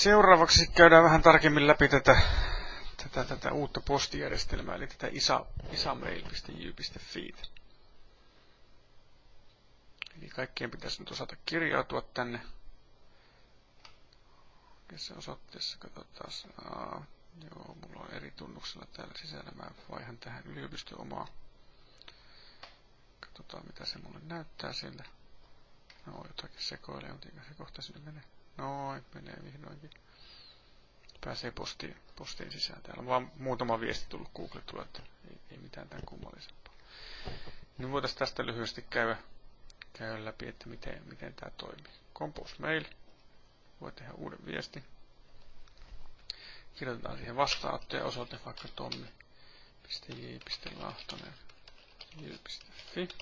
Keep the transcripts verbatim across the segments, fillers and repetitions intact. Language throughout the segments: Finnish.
Seuraavaksi käydään vähän tarkemmin läpi tätä, tätä, tätä uutta postijärjestelmää, eli tätä isa, isamail piste j piste f i. Eli kaikkien pitäisi nyt osata kirjautua tänne. Tässä osoitteessa katsotaan. Aa, joo, mulla on eri tunnuksella täällä sisällä. Mä vaihan tähän yliopiston omaa. Katsotaan mitä se mulle näyttää siellä. No, jotakin sekoilee, mutta eikä se kohta sinne mene. Noin, menee vihdoinkin. Pääsee postiin, postiin sisään. Täällä on vaan muutama viesti tullut Googlettua, että ei, ei mitään tämän kummallisempaa. Nyt voitaisiin tästä lyhyesti käydä, käydä läpi, että miten, miten tämä toimii. Compose mail. Voi tehdä uuden viestin. Kirjoitetaan siihen vastaanottoja osoite vaikka tommi piste j piste lahtonen j piste f i.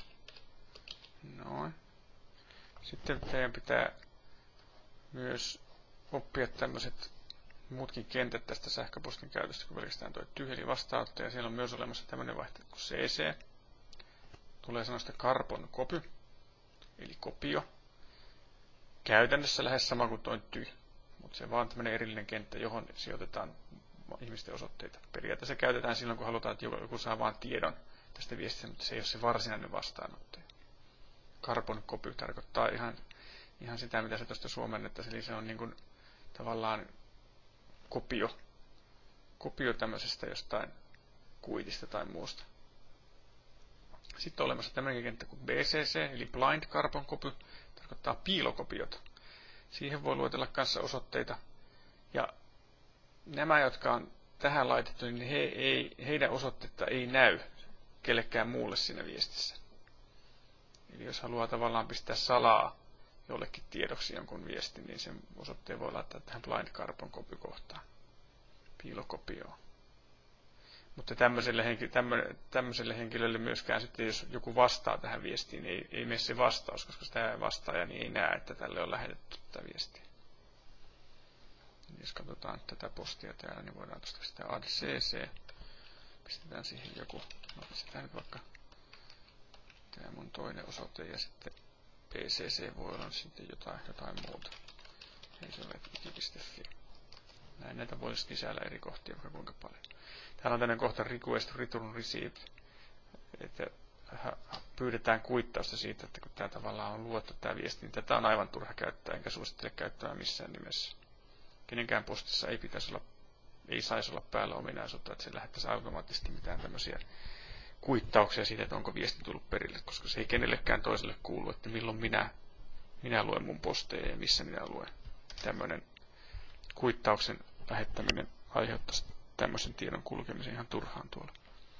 Noin. Sitten teidän pitää myös oppia tämmöiset muutkin kentät tästä sähköpostin käytöstä, kun pelkästään tuo tyhjä, eli vastaanottaja. Siellä on myös olemassa tämmöinen vaihtoehto kuin C C. Tulee sanoista carbon copy, eli kopio. Käytännössä lähes sama kuin tuo ty, mutta se on vaan tämmöinen erillinen kenttä, johon sijoitetaan ihmisten osoitteita. Periaatteessa se käytetään silloin, kun halutaan, että joku saa vain tiedon tästä viestistä, mutta se ei ole se varsinainen vastaanottaja. Carbon copy tarkoittaa ihan, ihan sitä, mitä se tuosta suomennettaisiin, eli se on niin kuin tavallaan kopio, kopio tämmöisestä jostain kuitista tai muusta. Sitten on olemassa tämmöinen kenttä kuin B C C, eli Blind Carbon Copy, tarkoittaa piilokopiota. Siihen voi luetella kanssa osoitteita. Ja nämä, jotka on tähän laitettu, niin he ei, heidän osoitteita ei näy kellekään muulle siinä viestissä. Eli jos haluaa tavallaan pistää salaa jollekin tiedoksi jonkun viestin, niin sen osoitteen voi laittaa tähän Blind Carbon Copy kohtaan. Piilokopioon. Mutta tämmöiselle, henki, tämmöiselle henkilölle myöskään sitten, jos joku vastaa tähän viestiin, niin ei, ei mene se vastaus, koska sitä vastaaja niin ei näe, että tälle on lähetetty tätä viestiä. Jos katsotaan tätä postia täällä, niin voidaan tuosta sitä add cc. Pistetään siihen joku, no pistetään nyt vaikka tämä mun toinen osoite ja sitten B C C voi olla sitten jotain, jotain muuta. Ei se ole j piste f i. Näin näitä voisi sisällä eri kohtia vaikka kuinka paljon. Täällä on tämmöinen kohta request return receipt, että pyydetään kuittausta siitä, että kun tämä tavallaan on luettu tämä viesti, niin tätä on aivan turha käyttää, enkä suosittele käyttämään missään nimessä. Kenenkään postissa ei pitäisi olla, ei saisi olla päällä ominaisuutta, että se lähettäisi automaattisesti mitään tämmöisiä kuittauksia siitä, että onko viesti tullut perille, koska se ei kenellekään toiselle kuulu, että milloin minä, minä luen mun posteja ja missä minä luen. Tämmöinen kuittauksen lähettäminen aiheuttaisi tämmöisen tiedon kulkemisen ihan turhaan tuolla.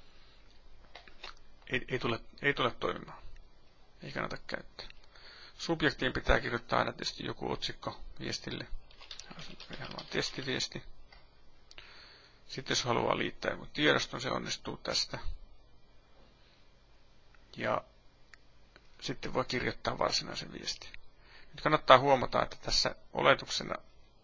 Ei, ei, tule, ei tule toimimaan. Ei kannata käyttää. Subjektiin pitää kirjoittaa aina tietysti joku otsikko viestille. Ihan vaan testiviesti. Sitten jos haluaa liittää joku tiedoston, se onnistuu tästä. Ja sitten voi kirjoittaa varsinaisen viestin. Nyt kannattaa huomata, että tässä oletuksena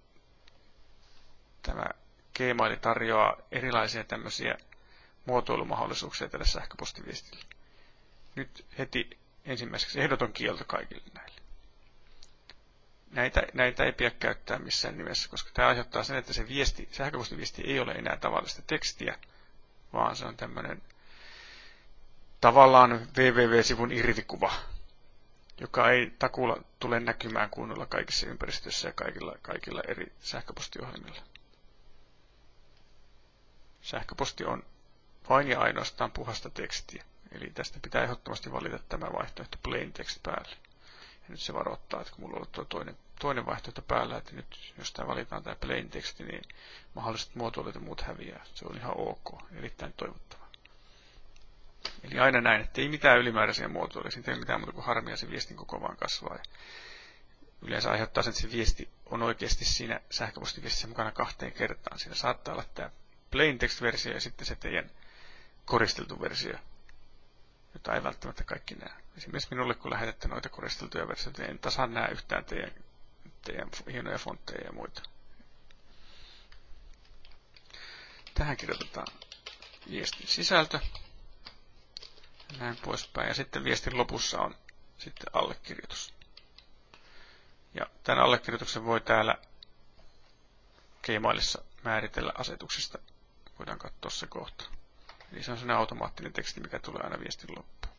tämä Gmail tarjoaa erilaisia tämmöisiä muotoilumahdollisuuksia tälle sähköpostiviestille. Nyt heti ensimmäiseksi ehdoton kielto kaikille näille. Näitä, näitä ei pidä käyttää missään nimessä, koska tämä aiheuttaa sen, että se viesti, sähköpostiviesti ei ole enää tavallista tekstiä, vaan se on tämmöinen tavallaan www-sivun irvikuva, joka ei takuulla tule näkymään kunnolla kaikissa ympäristöissä ja kaikilla, kaikilla eri sähköpostiohjelmilla. Sähköposti on vain ja ainoastaan puhasta tekstiä, eli tästä pitää ehdottomasti valita tämä vaihtoehto plain text päälle. Ja nyt se varoittaa, että kun mulla on ollut tuo toinen, toinen vaihtoehto päällä, että nyt jos tämä valitaan tämä plain teksti, niin mahdolliset muotoilut ja muut häviää. Se on ihan ok, erittäin toivottavaa. Eli aina näin, että ei mitään ylimääräisiä muotoiluja, siitä ei ole mitään muuta kuin harmia, se viestin koko vaan kasvaa. Ja yleensä aiheuttaa sen, että se viesti on oikeasti siinä sähköpostiviestissä mukana kahteen kertaan. Siinä saattaa olla tämä plain text-versio ja sitten se teidän koristeltu versio, jota ei välttämättä kaikki näe. Esimerkiksi minulle, kun lähetätte noita koristeltuja versioita, en tasan näe yhtään teidän, teidän hienoja fontteja ja muita. Tähän kirjoitetaan viestin sisältö. Näin poispäin. Ja sitten viestin lopussa on sitten allekirjoitus. Ja tämän allekirjoituksen voi täällä Gmailissa määritellä asetuksesta. Voidaan katsoa se kohta. Eli se on sellainen automaattinen teksti, mikä tulee aina viestin loppuun.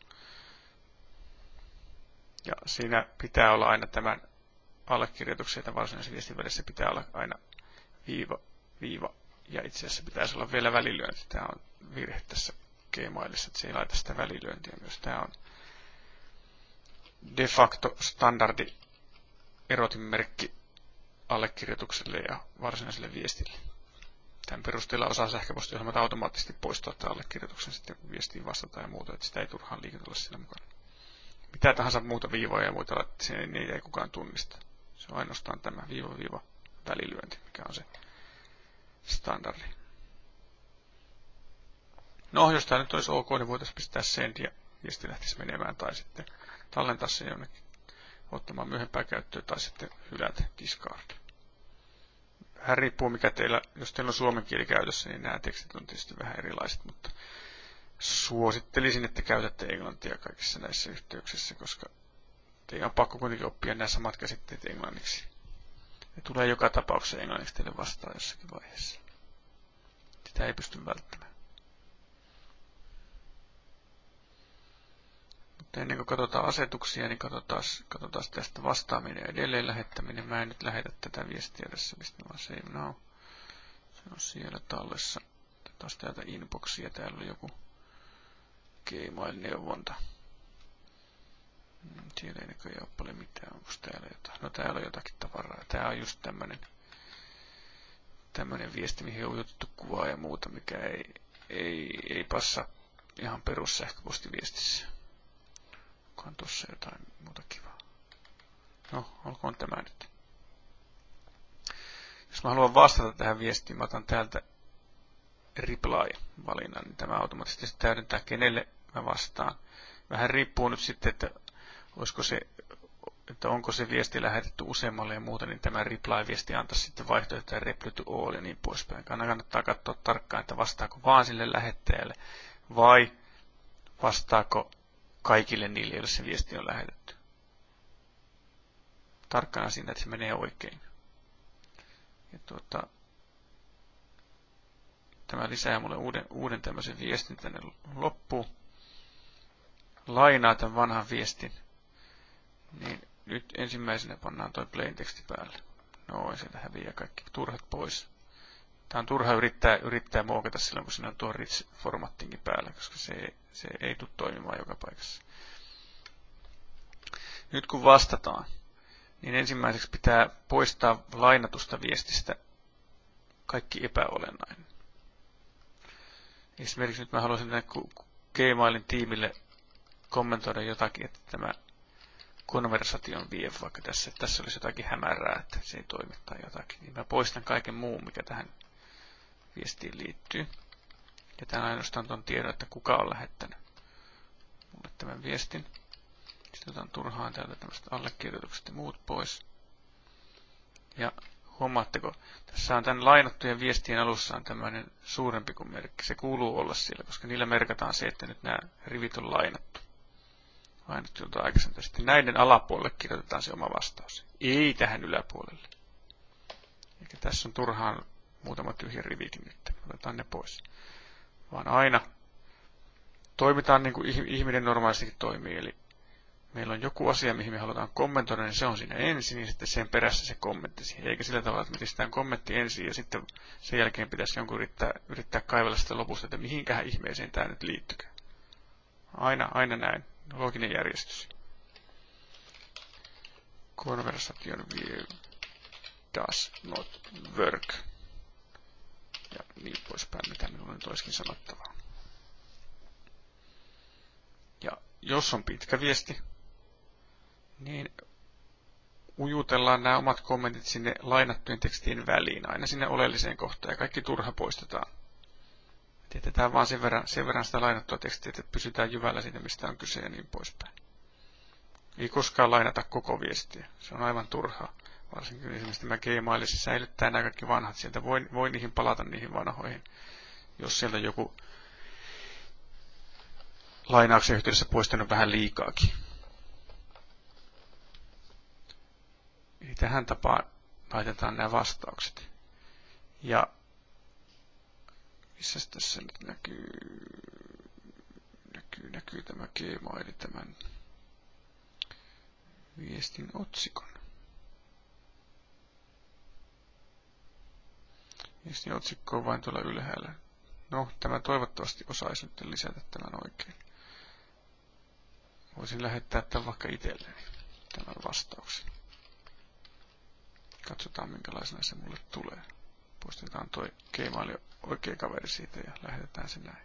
Ja siinä pitää olla aina tämän allekirjoituksen ja varsinaisen viestin välissä pitää olla aina viiva, viiva. Ja itse asiassa pitäisi olla vielä välilyönti. Tämä on virhe tässä Gmailissa, että se ei laita sitä välilyöntiä myös. Tämä on de facto standardi erotinmerkki allekirjoitukselle ja varsinaiselle viestille. Tämän perusteella osaa sähköpostiohjelmat automaattisesti poistaa tämän allekirjoituksen sitten viestiin vastata ja muuta, että sitä ei turhaan liikutella siinä mukana. Mitä tahansa muuta viivoja ja muita, niitä ei kukaan tunnista. Se on ainoastaan tämä viiva-viiva välilyönti, mikä on se standardi. No, jos tämä nyt olisi ok, niin voitaisiin pistää send ja viesti lähtisi menemään tai sitten tallentaa se jonnekin ottamaan myöhempää käyttöön tai sitten hylätä discard. Vähän riippuu mikä teillä, jos teillä on suomen kieli käytössä, niin nämä tekstit on tietysti vähän erilaiset, mutta suosittelisin, että käytätte englantia kaikissa näissä yhteyksissä, koska teidän on pakko kuitenkin oppia nämä samat käsitteet englanniksi. Ne tulee joka tapauksessa englanniksi teille vastaan jossakin vaiheessa. Sitä ei pysty välttämään. Mutta ennen kuin katsotaan asetuksia, niin katsotaan, katsotaan tästä vastaaminen ja edelleen lähettäminen. Mä en nyt lähetä tätä viestiä tässä, mistä vaan save now. Se on siellä tallessa. Taas täältä inboxia. Täällä on joku Gmail-neuvonta. Siellä ei näköjään ole paljon mitään. Onko täällä jotain? No täällä on jotakin tavaraa. Tää on just tämmönen, tämmönen viesti, mihin on ujutettu kuvaa ja muuta, mikä ei, ei, ei passa ihan perus sähköpostiviestissä. Onkohan tossa jotain muuta kivaa? No, olkoon tämä nyt. Jos mä haluan vastata tähän viestiin, mä otan täältä reply-valinnan, niin tämä automaattisesti täydentää, kenelle mä vastaan. Vähän riippuu nyt sitten, että, olisiko se, että onko se viesti lähetetty useammalle ja muuta, niin tämä reply-viesti antaisi sitten vaihtoehtoja reply to all ja niin poispäin. Kannattaa katsoa tarkkaan, että vastaako vaan sille lähettäjälle vai vastaako kaikille niille, joille se viesti on lähetetty. Tarkkana siinä, että se menee oikein. Ja tuota, tämä lisää mulle uuden, uuden tämmöisen viestin tänne loppuun. Lainaa tämän vanhan viestin. Niin nyt ensimmäisenä pannaan toi plain teksti päälle. No, sieltä häviää kaikki turhat pois. Tämä on turha yrittää, yrittää muokata silloin, kun siinä on tuo rich-formattinkin päällä, koska se ei, se ei tule toimimaan joka paikassa. Nyt kun vastataan, niin ensimmäiseksi pitää poistaa lainatusta viestistä kaikki epäolennainen. Esimerkiksi nyt mä haluaisin tänne Gmailin tiimille kommentoida jotakin, että tämä konversation vie vaikka tässä, että tässä olisi jotakin hämärää, että se ei toimi tai jotakin. Niin mä poistan kaiken muun, mikä tähän viestiin liittyy. Ja tämän ainoastaan tuon tiedon, että kuka on lähettänyt mulle tämän viestin. Sitten otan turhaan täältä tämmöiset allekirjoitukset ja muut pois. Ja huomaatteko, tässä on tämän lainattujen viestien alussa on tämmöinen suurempi kuin merkki. Se kuuluu olla siellä, koska niillä merkataan se, että nyt nämä rivit on lainattu. Lainattu jotain aikaisemmin. Sitten näiden alapuolelle kirjoitetaan se oma vastaus. Ei tähän yläpuolelle. Eikä tässä on turhaan muutama tyhjä rivikin nyt. Otetaan ne pois. Vaan aina toimitaan niin kuin ihminen normaalistikin toimii. Eli meillä on joku asia, mihin me halutaan kommentoida, niin se on siinä ensin, ja sitten sen perässä se kommentti siihen. Eikä sillä tavalla, että me pistetään kommentti ensin, ja sitten sen jälkeen pitäisi jonkun yrittää, yrittää kaivella sitä lopusta, että mihinkähän ihmeeseen tämä nyt liittykää. Aina, aina näin. Looginen järjestys. Conversation view does not work. Ja niin poispäin, mitä minulla nyt olisikin sanottavaa. Ja jos on pitkä viesti, niin ujutellaan nämä omat kommentit sinne lainattujen tekstien väliin, aina sinne oleelliseen kohtaan, ja kaikki turha poistetaan. Tietetään vaan sen verran, sen verran sitä lainattua tekstiä, että pysytään jyvällä siitä, mistä on kyse ja niin poispäin. Ei koskaan lainata koko viestiä. Se on aivan turhaa. Varsinkin esimerkiksi tämä Gmailissa säilyttää nämä kaikki vanhat. Sieltä voi, voi niihin palata niihin vanhoihin, jos sieltä joku lainauksen yhteydessä poistanut vähän liikaakin. Eli tähän tapaan laitetaan nämä vastaukset. Ja missä tässä nyt näkyy, näkyy, näkyy tämä Gmail, tämän viestin otsikon. Viestin otsikko on vain tuolla ylhäällä. No, tämä toivottavasti osaisi nyt lisätä tämän oikein. Voisin lähettää tämän vaikka itselleni, tämän vastauksen. Katsotaan minkälaisena se mulle tulee. Poistetaan toi Gmail oikea kaveri siitä ja lähetetään se näin.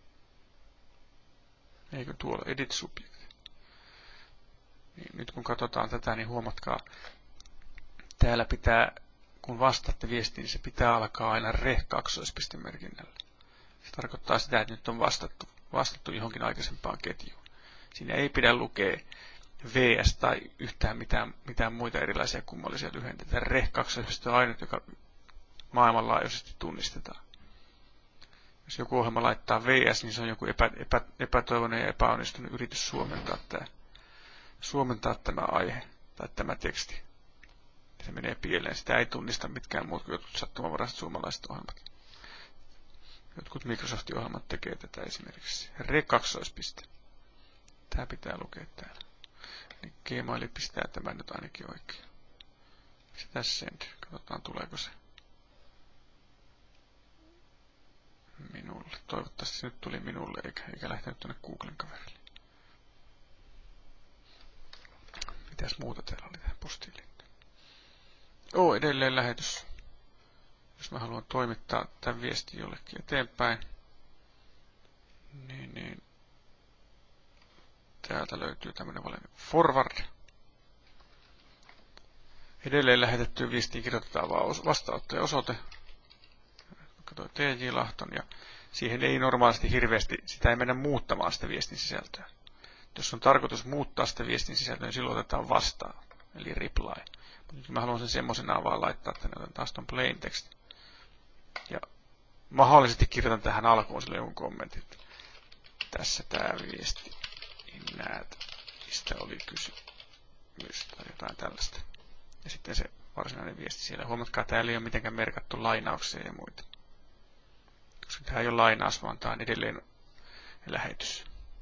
Eikö tuolla edit subject? Niin, nyt kun katsotaan tätä, niin huomatkaa, täällä pitää, kun vastaatte viestiin, niin se pitää alkaa aina reh kaksoispistemerkinnällä. Se tarkoittaa sitä, että nyt on vastattu, vastattu johonkin aikaisempaan ketjuun. Siinä ei pidä lukea V S tai yhtään mitään, mitään muita erilaisia kummallisia lyhenteitä. Reh kaksoispiste on ainut, joka maailmanlaajuisesti tunnistetaan. Jos joku ohjelma laittaa V S, niin se on joku epä, epä, epätoivoinen ja epäonnistunut yritys suomentaa tämä, suomentaa tämä aihe tai tämä teksti. Se menee pieleen. Sitä ei tunnista mitkään muut kuin jotkut sattumanvaraiset suomalaiset ohjelmat. Jotkut Microsoft-ohjelmat tekee tätä esimerkiksi. Re kaksoispiste. Tämä pitää lukea täällä. Eli Gmail pistää tämän nyt ainakin oikein. Sitä send. Katsotaan tuleeko se minulle. Toivottavasti se nyt tuli minulle eikä, eikä lähtenyt tuonne Googlen kaverille. Mitäs muuta täällä oli tähän postiin liittyen? Oo, edelleen lähetys. Jos mä haluan toimittaa tämän viestin jollekin eteenpäin, niin, niin täältä löytyy tämmönen valinnan forward. Edelleen lähetettyyn viestiin kirjoitetaan vaan vastaanottaja-osoite. Katsoin T J Lahton ja siihen ei normaalisti hirveästi, sitä ei mennä muuttamaan sitä viestin sisältöä. Jos on tarkoitus muuttaa sitä viestin sisältöä, niin silloin otetaan vastaan, eli reply. Mutta mä haluan sen semmoisenaan vaan laittaa tänne, otan taas ton plain text. Ja mahdollisesti kirjoitan tähän alkuun sille jonkun kommentin. Tässä tää viesti. Näet, mistä oli kysymys tai jotain tällaista. Ja sitten se varsinainen viesti siellä. Huomatkaa, että täällä ei ole mitenkään merkattu lainauksia ja muita. Koska tämä ei ole lainaus, vaan tämä on edelleen lähetys.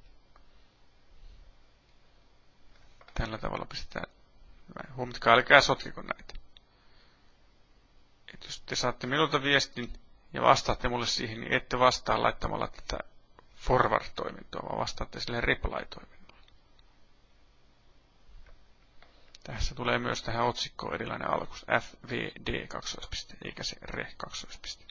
Tällä tavalla pistetään. Huomatkaa, älkää sotkiko näitä. Et jos te saatte minulta viestin ja vastaatte mulle siihen, niin ette vastaa laittamalla tätä forward-toimintoa, vaan vastaatte sille reply-toiminnolle. Tässä tulee myös tähän otsikkoon erilainen alkus. F V D kaksoispiste, eikä se re kaksoispiste.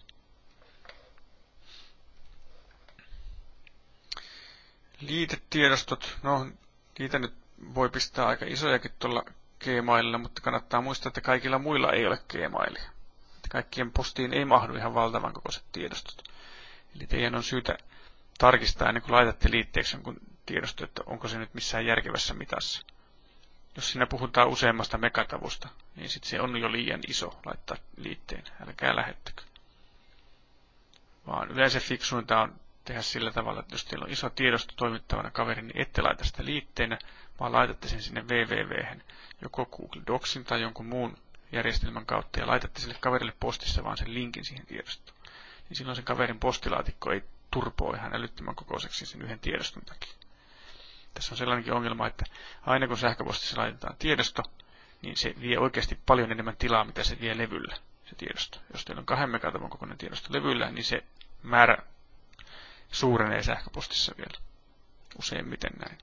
Liitetiedostot. No, niitä nyt voi pistää aika isojakin tuolla Gmaililla, mutta kannattaa muistaa, että kaikilla muilla ei ole Gmailia. Että kaikkien postiin ei mahdu ihan valtavan kokoiset tiedostot. Eli teidän on syytä tarkistaa ennen kuin laitatte liitteeksi jonkun tiedoston, että onko se nyt missään järkevässä mitassa. Jos siinä puhutaan useammasta megatavusta, niin sitten se on jo liian iso laittaa liitteen. Älkää lähettäkö. Vaan yleensä fiksuinta on tehdä sillä tavalla, että jos teillä on iso tiedosto toimittavana kaveri, niin ette laita sitä liitteenä, vaan laitatte sen sinne www:hen, joko Google Docsin tai jonkun muun järjestelmän kautta, ja laitatte sille kaverille postissa vaan sen linkin siihen tiedostoon. Niin silloin sen kaverin postilaatikko ei turpoo ihan älyttömän kokoiseksi sen yhden tiedoston takia. Tässä on sellainenkin ongelma, että aina kun sähköpostissa laitetaan tiedosto, niin se vie oikeasti paljon enemmän tilaa, mitä se vie levyllä, se tiedosto. Jos teillä on kahden megatavun kokoinen tiedosto levyllä, niin se määrä suurenee sähköpostissa vielä. Useimmiten näin.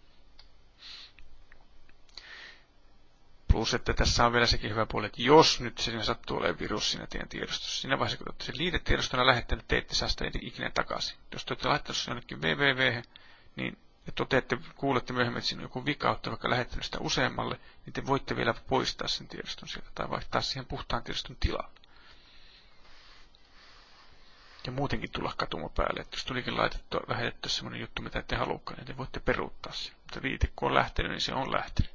Plus, että tässä on vielä sekin hyvä puoli, että jos nyt siinä sattuu olemaan virus siinä teidän tiedostossa, siinä vaiheessa kun olette sen liitetiedostona lähettänyt, te ette saa sitä ikinä takaisin. Jos te olette laittanut sen jonnekin www:hen, niin ja toteatte, kuulette myöhemmin, että siinä on joku vika, olette vaikka lähettänyt sitä useammalle, niin te voitte vielä poistaa sen tiedoston sieltä tai vaihtaa siihen puhtaan tiedoston tilaan. Ja muutenkin tulla katuma päälle, että jos tulikin laitettua, lähetettyä semmoinen juttu, mitä ette halukaan, niin te voitte peruuttaa sen. Mutta liite kun on lähtenyt, niin se on lähtenyt.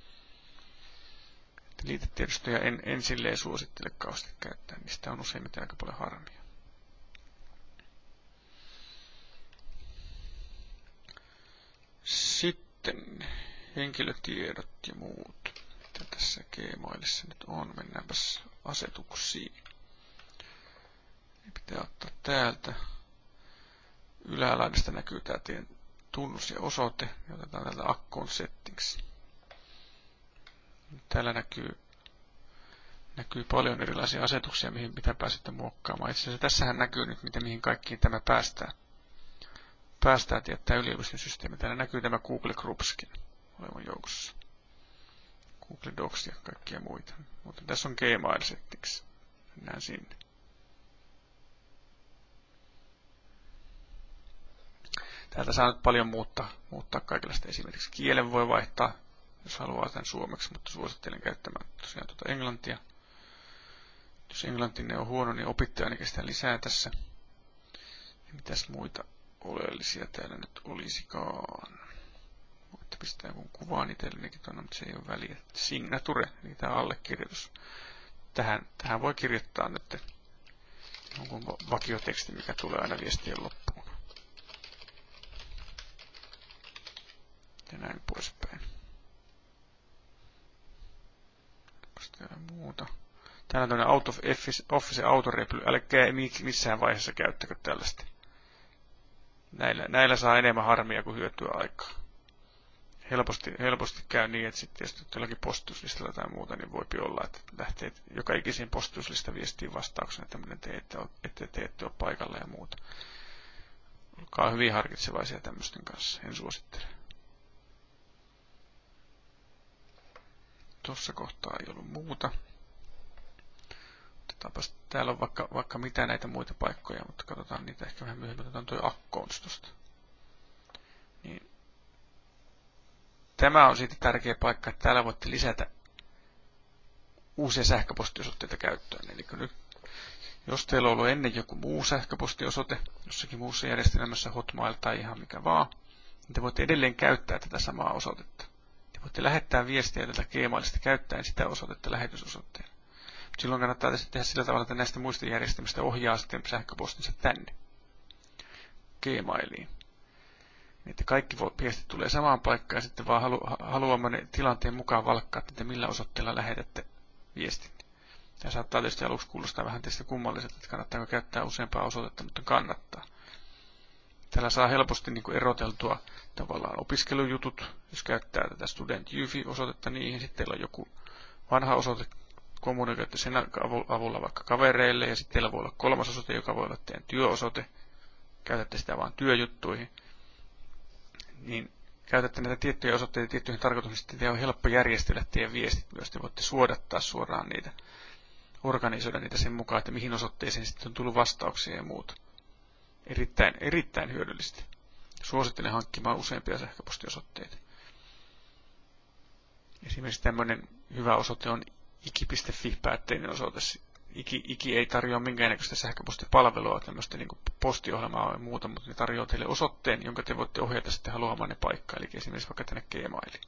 Liitetiedostoja en, en silleen suosittele kauheasti käyttää, niistä on useimmiten aika paljon harmia. Sitten henkilötiedot ja muut. Mitä tässä Gmailissa nyt on? Mennäänpäs asetuksiin. Pitää ottaa täältä. Ylälaidasta näkyy tää teidän tunnus ja osoite. Ja otetaan täältä account settings. Täällä näkyy, näkyy paljon erilaisia asetuksia, mihin mitä pääsette muokkaamaan. Itse asiassa tässähän näkyy nyt, miten mihin kaikkiin tämä päästään. Päästään tietää yliopiston systeemi. Täällä näkyy tämä Google Groupskin olevan joukossa. Google Docs ja kaikkia muita. Mutta tässä on Gmail settings. Mennään sinne. Täältä saa nyt paljon muuttaa, muuttaa kaikenlaista. Esimerkiksi kielen voi vaihtaa, jos haluaa tämän suomeksi, mutta suosittelen käyttämään tosiaan tuota englantia. Jos englantinne on huono, niin opitte ainakin sitä lisää tässä. Ja mitäs muita oleellisia täällä nyt olisikaan. Voitte pistää jonkun kuvaan itsellenikin tuonne, mutta se ei ole väliä. Signature, eli tämä allekirjoitus. Tähän, tähän voi kirjoittaa nyt jonkun vakioteksti, mikä tulee aina viestien loppuun. Ja näin poispäin. Onko täällä muuta? Täällä on tämmöinen out of office autoreply. Älkää missään vaiheessa käyttäkö tällaista. Näillä, näillä saa enemmän harmia kuin hyötyä aikaa. Helposti, helposti käy niin, että sitten jos jollakin postiuslistalla tai muuta, niin voipi olla, että lähtee joka ikiseen postiuslista viestiin vastauksena, tämmöinen te ette, ette, te ette ole paikalla ja muuta. Olkaa hyvin harkitsevaisia tämmöisten kanssa, en suosittele. Tuossa kohtaa ei ollut muuta. Otetaanpas, täällä on vaikka, vaikka mitä näitä muita paikkoja, mutta katsotaan niitä ehkä vähän myöhemmin. Otetaan tuo accounts tosta. Niin. Tämä on siitä tärkeä paikka, että täällä voitte lisätä uusia sähköpostiosoitteita käyttöön. Eli nyt, jos teillä on ollut ennen joku muu sähköpostiosoite, jossakin muussa järjestelmässä, Hotmail tai ihan mikä vaan, niin te voitte edelleen käyttää tätä samaa osoitetta. Te voitte lähettää viestiä tätä Gmailista käyttäen sitä osoitetta lähetysosoitteena. Silloin kannattaa tehdä sillä tavalla, että näistä muista järjestelmistä ohjaa sitten sähköpostinsa tänne Gmailiin. Niin, että kaikki viestit tulee samaan paikkaan ja sitten vaan halu, haluamme tilanteen mukaan valkkaa, että millä osoitteella lähetätte viestin. Tämä saattaa tietysti aluksi kuulostaa vähän teistä kummalliselta, että kannattaako käyttää useampaa osoitetta, mutta kannattaa. Täällä saa helposti niin kuin eroteltua tavallaan opiskelujutut, jos käyttää tätä student U F I-osoitetta niihin, sitten teillä on joku vanha osoite, kommunikoitte sen avulla vaikka kavereille, ja sitten teillä voi olla kolmas osoite, joka voi olla teidän työosoite, käytätte sitä vain työjuttuihin, niin käytätte näitä tiettyjä osoitteita tiettyihin tarkoituksiin, sitten teidän on helppo järjestellä teidän viestit myös, te voitte suodattaa suoraan niitä, organisoida niitä sen mukaan, että mihin osoitteeseen sitten on tullut vastauksia ja muuta. Erittäin, erittäin hyödyllistä. Suosittelen hankkimaan useampia sähköpostiosoitteita. Esimerkiksi tämmöinen hyvä osoite on iki piste fi-päätteinen osoite. Iki, iki ei tarjoa minkäännäköistä sähköpostipalvelua, tämmöistä niin kuin postiohjelmaa ja muuta, mutta ne tarjoaa teille osoitteen, jonka te voitte ohjata sitten haluamanne paikkaan, eli esimerkiksi vaikka tänne Gmailiin.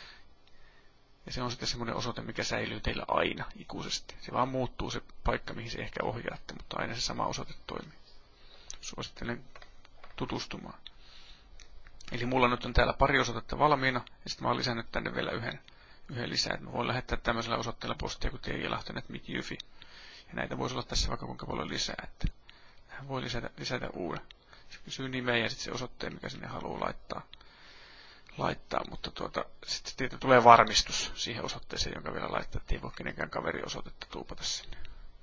Ja se on sitten semmoinen osoite, mikä säilyy teillä aina ikuisesti. Se vaan muuttuu se paikka, mihin se ehkä ohjaatte, mutta aina se sama osoite toimii. Suosittelen tutustumaan. Eli mulla nyt on täällä pari osoitetta valmiina, ja sitten mä oon lisännyt tänne vielä yhden, yhden lisää. Mä voin lähettää tämmöisellä osoitteella postia, kun T J Lahtonen piste mit piste fi. Ja näitä voisi olla tässä vaikka kuinka paljon lisää. Että tähän voi lisätä, lisätä uuden. Se kysyy nimeä ja sitten se osoitteen, mikä sinne haluaa laittaa. laittaa. Mutta tuota, sitten tulee varmistus siihen osoitteeseen, jonka vielä laittaa, että ei voi kenenkään kaveriosoitetta tuupata sinne.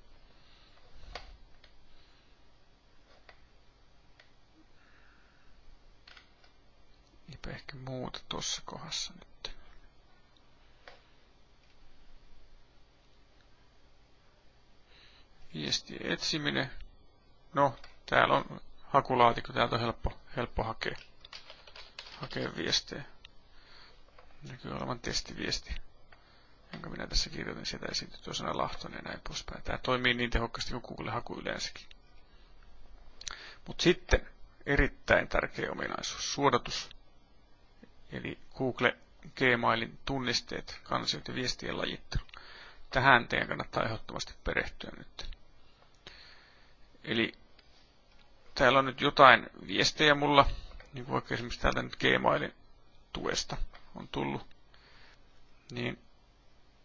Eipä ehkä muuta tuossa kohdassa nyt. Viestien etsiminen. No, täällä on hakulaatikko, täältä on helppo, helppo hakea, hakea viestejä. Näkyy olevan testiviesti, jonka minä tässä kirjoitin, sieltä esiintyy tuo sana Lahtonen ja näin poispäin. Tämä toimii niin tehokkaasti kuin Google-haku yleensäkin. Mutta sitten erittäin tärkeä ominaisuus, suodatus. Eli Google Gmailin tunnisteet, kansiot ja viestien lajittelu. Tähän teidän kannattaa ehdottomasti perehtyä nyt. Eli täällä on nyt jotain viestejä mulla, niin kuin vaikka esimerkiksi täältä nyt Gmailin tuesta on tullut. Niin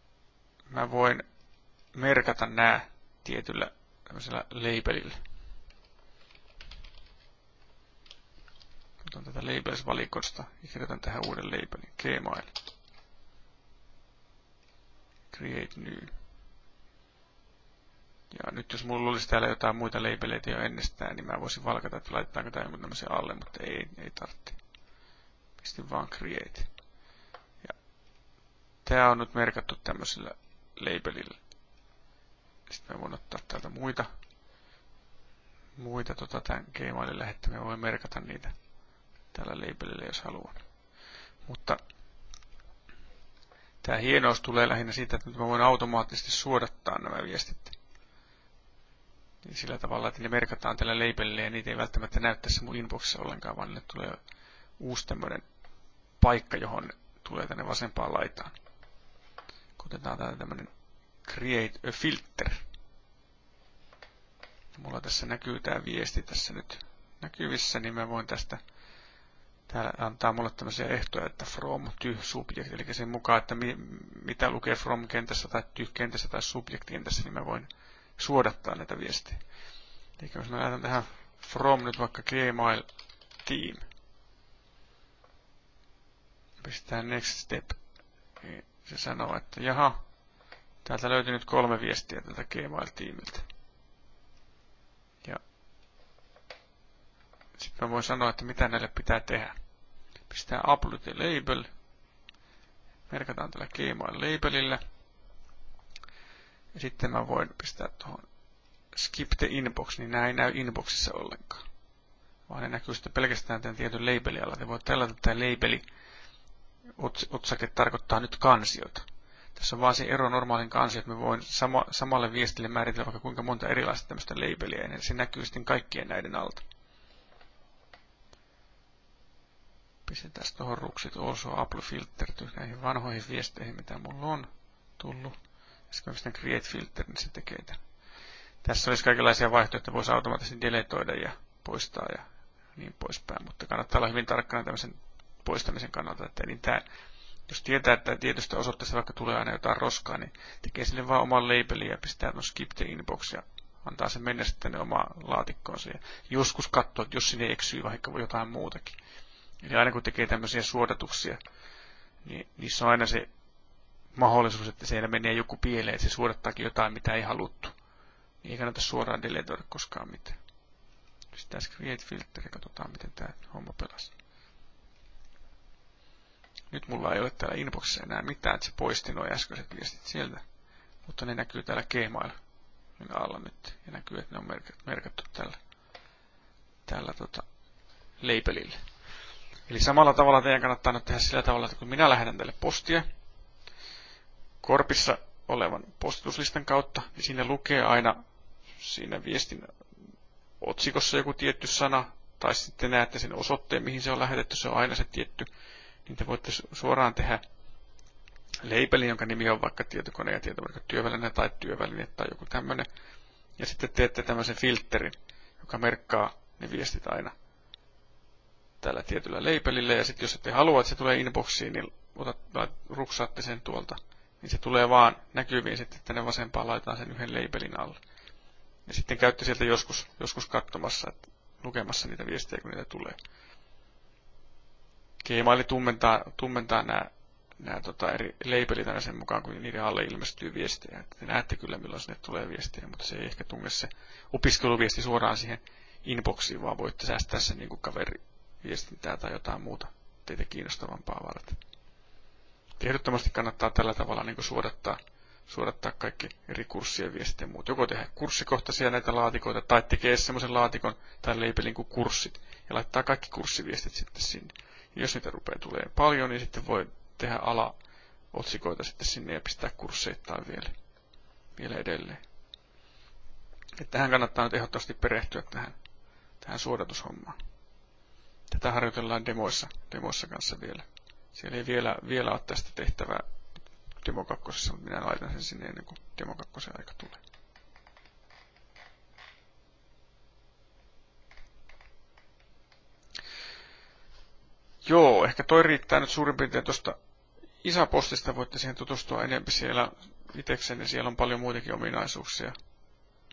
mä voin merkata nämä tietyllä tämmöisellä labelillä. Katson tätä labels-valikosta ja kirjoitan tähän uuden labelin. Gmail. Create new. Ja nyt jos mulla olisi täällä jotain muita labeleita jo ennestään, niin mä voisin valkata, että laitetaanko tää jonkun tämmöisen alle, mutta ei, ei tarvitse. Pistin vaan create. Ja tää on nyt merkattu tämmöisellä labelilla. Sitten mä voin ottaa täältä muita, muita tota, tämän Gmailin lähettämiä. Voin merkata niitä tällä labelilla, jos haluan. Mutta tää hienous tulee lähinnä siitä, että nyt mä voin automaattisesti suodattaa nämä viestit. Niin sillä tavalla, että ne merkataan tällä labelilla ja niitä ei välttämättä näy tässä mun inboxissa ollenkaan, vaan ne tulee uusi tämmöinen paikka, johon ne tulee tänne vasempaan laitaan. Otetaan täältä tämmöinen create a filter. Mulla tässä näkyy tää viesti tässä nyt näkyvissä, niin mä voin tästä täällä antaa mulle tämmöisiä ehtoja, että from to subject, eli sen mukaan, että mi, mitä lukee from kentässä tai ty kentässä tai subject kentässä, niin mä voin suodattaa näitä viestejä. Eli jos mä laitan tähän from nyt vaikka Gmail team, pistetään next step, niin se sanoo, että jaha, täältä löytyy nyt kolme viestiä tältä Gmail tiimiltä. Ja sitten mä voin sanoa, että mitä näille pitää tehdä. Pistää upload the label, merkataan tällä Gmail labelillä. Ja sitten mä voin pistää tuohon skip the inbox, niin nämä ei näy inboxissa ollenkaan. Vaan ne näkyy sitten pelkästään tämän tietyn labelin alla. Te voit tällä tämä labeli otsake tarkoittaa nyt kansiota. Tässä on vaan se ero normaalin kansi, että me voin sama, samalle viestille määritellä vaikka kuinka monta erilaista tämmöistä labelia, ja se näkyy sitten kaikkien näiden alta. Pistetään tuohon ruksit also upload filter näihin vanhoihin viesteihin, mitä mulla on tullut. Ja sitten kun pistän create filter, niin se tekee tämän. Tässä olisi kaikenlaisia vaihtoehtoja, voisi automaattisesti deletoida ja poistaa ja niin poispäin, mutta kannattaa olla hyvin tarkkana tämmöisen poistamisen kannalta, että niin tämä, jos tietää, että tietystä osoitteesta vaikka tulee aina jotain roskaa, niin tekee sille vaan oman labelin ja pistää no skip the inbox ja antaa sen mennä sitten tänne omaan laatikkoonsa ja joskus katsoo, että jos sinne eksyy vaikka jotain muutakin. Eli aina kun tekee tämmöisiä suodatuksia, niin niissä on aina se mahdollisuus, että siellä menee joku pieleen, että se suodattaakin jotain, mitä ei haluttu. Niin ei kannata suoraan deletoida koskaan mitään. Sitten tässä create filter ja katsotaan, miten tämä homma pelasi. Nyt mulla ei ole täällä inboxissa enää mitään, että se poisti nuo äskeiset viestit sieltä. Mutta ne näkyy täällä Gmail alla nyt. Ja näkyy, että ne on merkattu tällä, tällä tota, labelille. Eli samalla tavalla teidän kannattaa nyt tehdä sillä tavalla, että kun minä lähetän teille postia Korpissa olevan postituslistan kautta, niin siinä lukee aina siinä viestin otsikossa joku tietty sana, tai sitten näette sen osoitteen, mihin se on lähetetty, se on aina se tietty, niin te voitte suoraan tehdä labelin, jonka nimi on vaikka tietokone ja tietoverkko työväline tai työväline tai joku tämmöinen, ja sitten teette tämmöisen filterin, joka merkkaa ne viestit aina tällä tietyllä labelillä, ja sitten jos ette halua, että se tulee inboxiin, niin otat, ruksaatte sen tuolta, niin se tulee vaan näkyviin sitten tänne vasempaan, laitetaan sen yhden labelin alle. Ja sitten käytte sieltä joskus, joskus katsomassa, että lukemassa niitä viestejä, kun niitä tulee. Gmail tummentaa, tummentaa nämä, nämä tota, eri labelit aina sen mukaan, kun niiden alle ilmestyy viestejä. Että te näette kyllä, milloin sinne tulee viestejä, mutta se ei ehkä tunge se opiskeluviesti suoraan siihen inboxiin, vaan voitte säästää sen niin kuin kaveriviestintää tai jotain muuta teitä kiinnostavampaa varten. Ehdottomasti kannattaa tällä tavalla niin kuin suodattaa, suodattaa kaikki eri kurssien viestit ja muut. Joko tehdä kurssikohtaisia näitä laatikoita tai tekee semmoisen laatikon tai labelin kuin kurssit ja laittaa kaikki kurssiviestit sitten sinne. Ja jos niitä rupeaa tulee paljon, niin sitten voi tehdä alaotsikoita sitten sinne ja pistää kursseittain vielä, vielä edelleen. Että tähän kannattaa nyt ehdottomasti perehtyä tähän, tähän suodatushommaan. Tätä harjoitellaan demoissa, demoissa kanssa vielä. Siellä ei vielä, vielä ole tästä tehtävää demo kakkosessa, mutta minä laitan sen sinne ennen kuin demo kakkosen aika tulee. Joo, ehkä toi riittää nyt suurin piirtein tuosta Isa-postista, voitte siihen tutustua enemmän siellä itsekseen, ja siellä on paljon muitakin ominaisuuksia.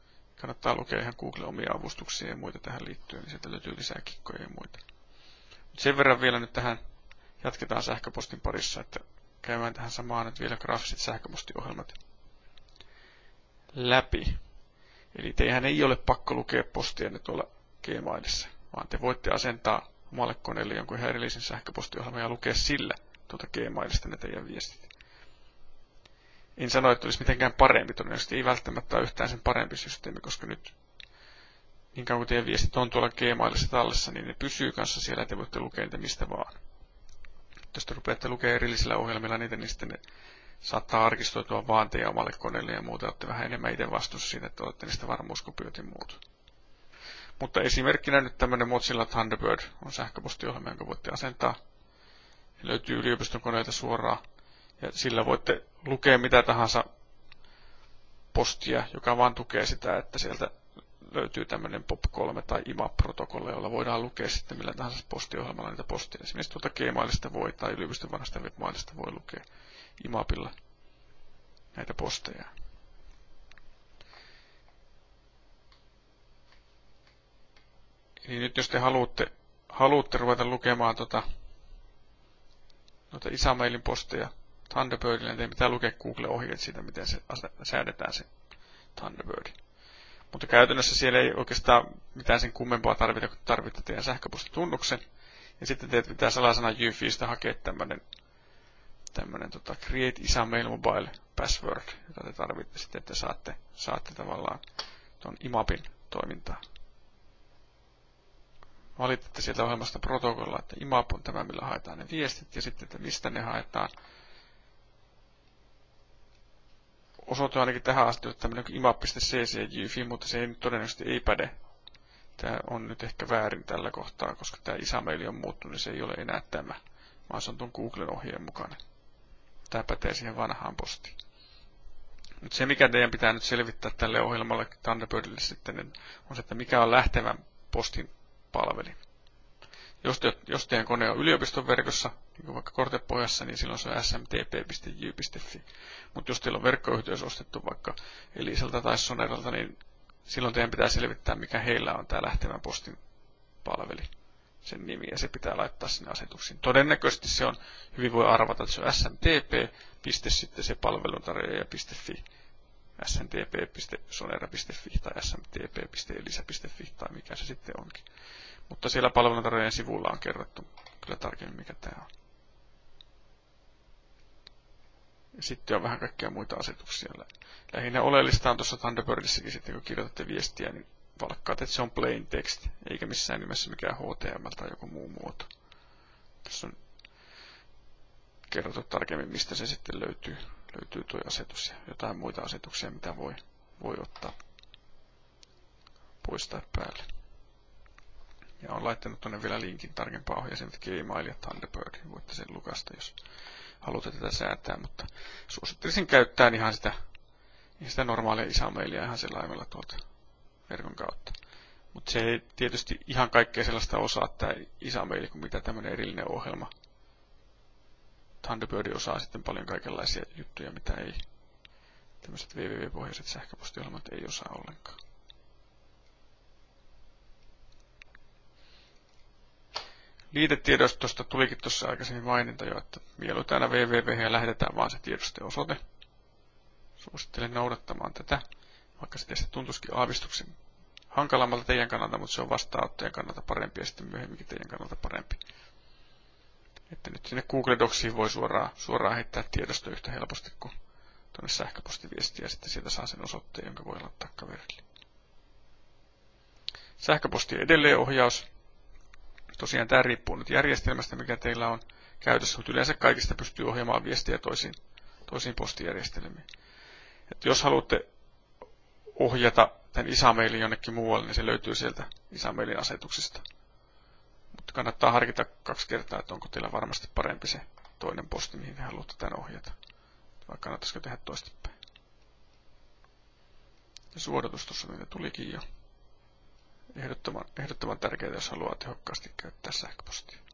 Kannattaa lukea ihan Google omia avustuksia ja muita tähän liittyen, niin sieltä löytyy lisää kikkoja ja muita. Sen verran vielä nyt tähän jatketaan sähköpostin parissa, että käymään tähän samaan nyt vielä graafiset sähköpostiohjelmat läpi. Eli teidän ei ole pakko lukea postia tuolla Gmailissa, vaan te voitte asentaa omalle koneelle jonkun ihan erillisen sähköpostiohjelman ja lukea sillä tuota Gmailista ne teidän viestit. En sano, että olisi mitenkään parempi, todennäköisesti ei välttämättä ole yhtään sen parempi systeemi, koska nyt niin kauan kuin teidän viestit on tuolla Gmailissa tallessa, niin ne pysyy kanssa siellä, että te voitte lukea niitä mistä vaan. Jos te rupeatte lukemaan erillisillä ohjelmilla niitä, niin sitten ne saattaa arkistoitua vaan teidän omalle koneelle ja muuta. Olette vähän enemmän itse vastuussa siitä, että olette niistä varmuuskopiot ja muut. Mutta esimerkkinä nyt tämmöinen Mozilla Thunderbird on sähköpostiohjelma, jonka voitte asentaa. Se löytyy yliopiston koneelta suoraan. Ja sillä voitte lukea mitä tahansa postia, joka vaan tukee sitä, että sieltä löytyy tämmöinen pop kolme tai I M A P-protokolla, jolla voidaan lukea sitten millä tahansa postiohjelmalla niitä postia. Esimerkiksi tuolta Gmailista voi tai yliopiston vanhasta webmailista voi lukea I M A Pilla näitä posteja. Eli nyt jos te haluatte, haluatte ruveta lukemaan tota, noita Isamailin posteja Thunderbirdille, niin teidän pitää lukea Google-ohjeet siitä, miten se säädetään se Thunderbird. Mutta käytännössä siellä ei oikeastaan mitään sen kummempaa tarvita, kun tarvitte teidän sähköpostitunnuksen. Ja sitten teet pitää salasana Jyfistä hakea tämmönen, tämmönen tota Create Isamail Mobile Password, jota te tarvitte sitten, että saatte, saatte tavallaan tuon I M A Pin toimintaan. Valitatte sieltä ohjelmasta protokolla, että I M A P on tämä, millä haetaan ne viestit, ja sitten, että mistä ne haetaan. Osoite ainakin tähän asti on tämmöinen I M A P piste C C Jyfi, mutta se ei nyt todennäköisesti ei päde. Tämä on nyt ehkä väärin tällä kohtaa, koska tämä Isamail on muuttunut, niin se ei ole enää tämä, vaan se on tuon Googlen ohjeen mukana. Tämä pätee siihen vanhaan postiin. Nyt se, mikä teidän pitää nyt selvittää tälle ohjelmalle Thunderbirdille sitten, on se, että mikä on lähtevän postin palvelin. Jos, te, jos teidän kone on yliopiston verkossa, niin kuin vaikka Kortepohjassa, niin silloin se on s m t p piste j piste f i. Mutta jos teillä on verkkoyhteys ostettu vaikka Elisalta tai Soneralta, niin silloin teidän pitää selvittää, mikä heillä on tämä lähtevän postin palveli, sen nimi, ja se pitää laittaa sinne asetuksiin. Todennäköisesti se on, hyvin voi arvata, että se on s m t p piste sitten se palveluntarjoaja piste f i, s m t p piste sonera piste f i tai s m t p piste elisa piste f i tai mikä se sitten onkin. Mutta siellä palveluntarjoajan sivulla on kerrottu kyllä tarkemmin, mikä tämä on. Ja sitten on vähän kaikkia muita asetuksia. Lähinnä oleellista on tuossa Thunderbirdissäkin sitten, kun kirjoitatte viestiä, niin valkkaat, että se on plain text, eikä missään nimessä mikään H T M L tai joku muu muoto. Tässä on kerrottu tarkemmin, mistä se sitten löytyy, löytyy tuo asetus ja jotain muita asetuksia, mitä voi, voi ottaa pois tai päälle. Ja olen laittanut tuonne vielä linkin tarkempaa ohjeeseen, että Gmail ja Thunderbird, voitte sen lukasta, jos haluatte tätä säätää, mutta suosittelisin käyttää ihan sitä, ihan sitä normaalia Isamailia ihan selaimella tuolta verkon kautta. Mutta se ei tietysti ihan kaikkea sellaista osaa tämä Isamaili kuin mitä tämmöinen erillinen ohjelma. Thunderbird osaa sitten paljon kaikenlaisia juttuja, mitä ei tämmöiset www-pohjaiset sähköpostiohjelmat ei osaa ollenkaan. Liitetiedostosta tulikin tuossa aikaisemmin maininta jo, että mieluiten aina www lähetetään vaan se tiedosteosoite. Suosittelen noudattamaan tätä, vaikka se teistä tuntuisikin aavistuksen hankalammalta teidän kannalta, mutta se on vastaanottajan kannalta parempi ja sitten myöhemminkin teidän kannalta parempi. Että nyt sinne Google Docsiin voi suoraan, suoraan heittää tiedosto yhtä helposti kuin tuonne sähköpostiviestiä ja sitten sieltä saa sen osoitteen, jonka voi laittaa kaverille. Sähköposti edelleenohjaus. Tosiaan tämä riippuu nyt järjestelmästä, mikä teillä on käytössä, mutta yleensä kaikista pystyy ohjaamaan viestiä toisiin, toisiin postijärjestelmiin. Et jos haluatte ohjata tämän Isamailin jonnekin muualle, niin se löytyy sieltä Isamailin asetuksista. Mutta kannattaa harkita kaksi kertaa, että onko teillä varmasti parempi se toinen posti, mihin te haluatte tämän ohjata. Vai kannattaisiko tehdä toistepäin. Ja suodatus tuossa meille tulikin jo. Ehdottoman, ehdottoman tärkeää, jos haluaa tehokkaasti käyttää sähköpostia.